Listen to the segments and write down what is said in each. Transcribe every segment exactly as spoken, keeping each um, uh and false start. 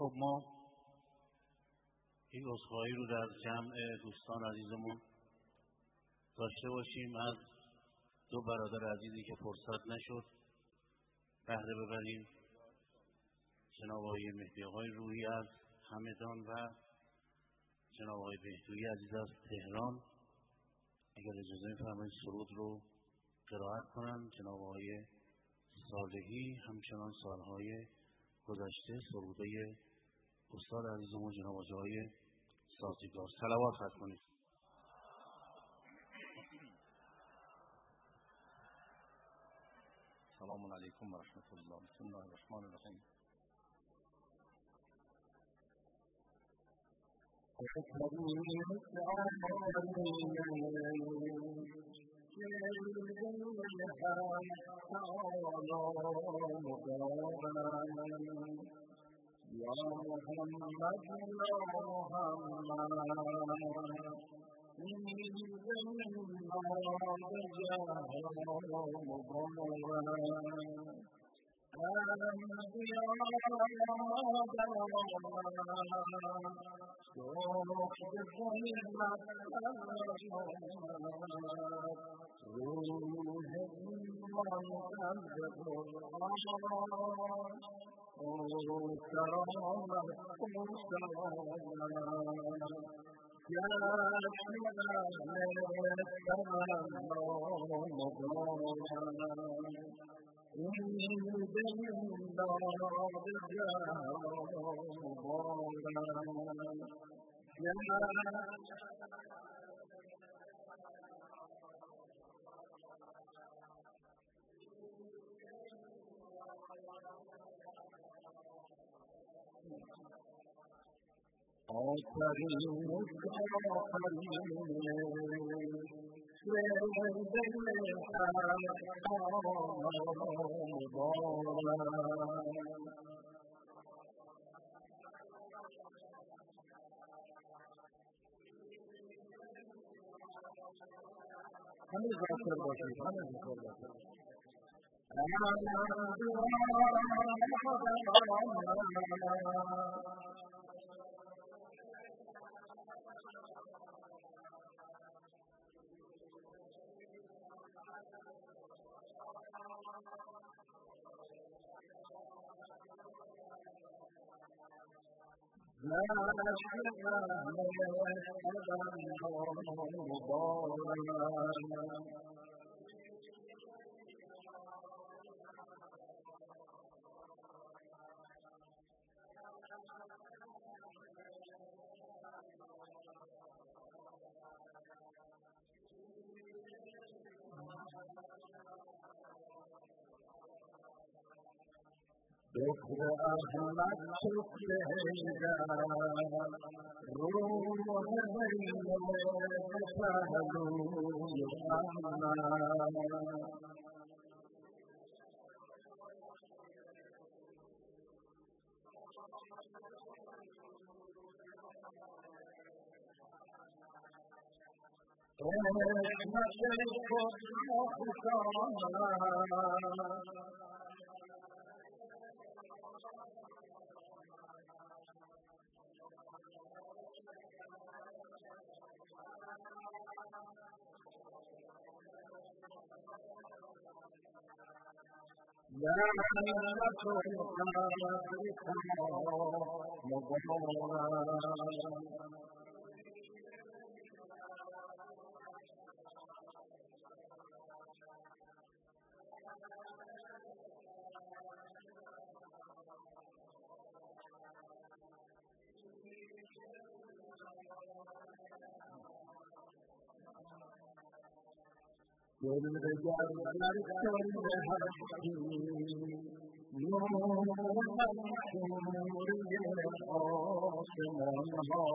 خب ما یک عذرخواهی رو در جمع دوستان عزیزمون داشته باشیم از دو برادر عزیزی که فرصت نشد بهره ببریم، جناب آقای مهدی آقای روحی از همدان و جناب آقای بهدویی عزیز از تهران. اگر اجازه می‌فرمایید سرود رو قرائت کنم. جناب آقای صالحی همچنان سالهای گذشته سروده استاد عزیزمون جناب آقای سازیگار. صلوات خط کنید. سلام علیکم و رحمت الله. بسم الله الرحمن الرحیم. یا محمد یا محمد این زندان جهان مبارک انبیا درآمد سوخت ظلمت روح ایمان قلب قرآن او کرامت او سلامت جشن اهل تمنا مبارک این زندان جهان مبارک آفرین آفرین شعر دل حق مبارک همه ذاکر باشید، همه ذاکر باشید. دکتر احمد شکریده روح بین پهلوی محمد قسمت خود خوشامد لعنت القدر مبارک دل بگر در کل هستی نور منصوری آسمان ها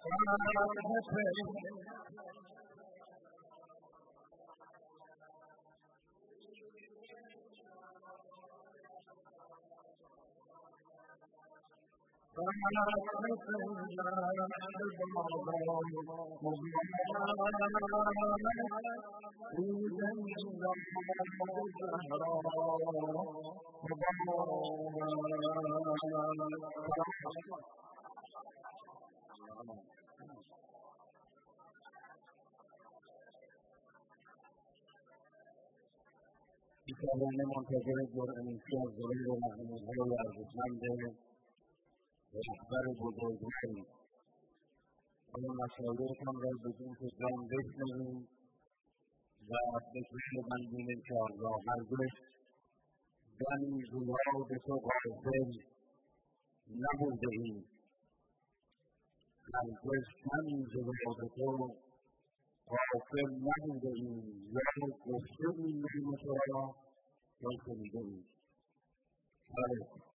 بی‌طرفانه منتظر جرعه‌نوشی از ظهور محمودهای ارزشمند رهبر بزرگواری آیا مشایخم را بدون که جان بشنویم و فکر بندیم که آنرا هرگز دمی زیاد تو غافل نبوده ایم هرگز دمی زیاد تو غافل نبوده ایم یا گفته ایم نیم تو را یا شنیده ایم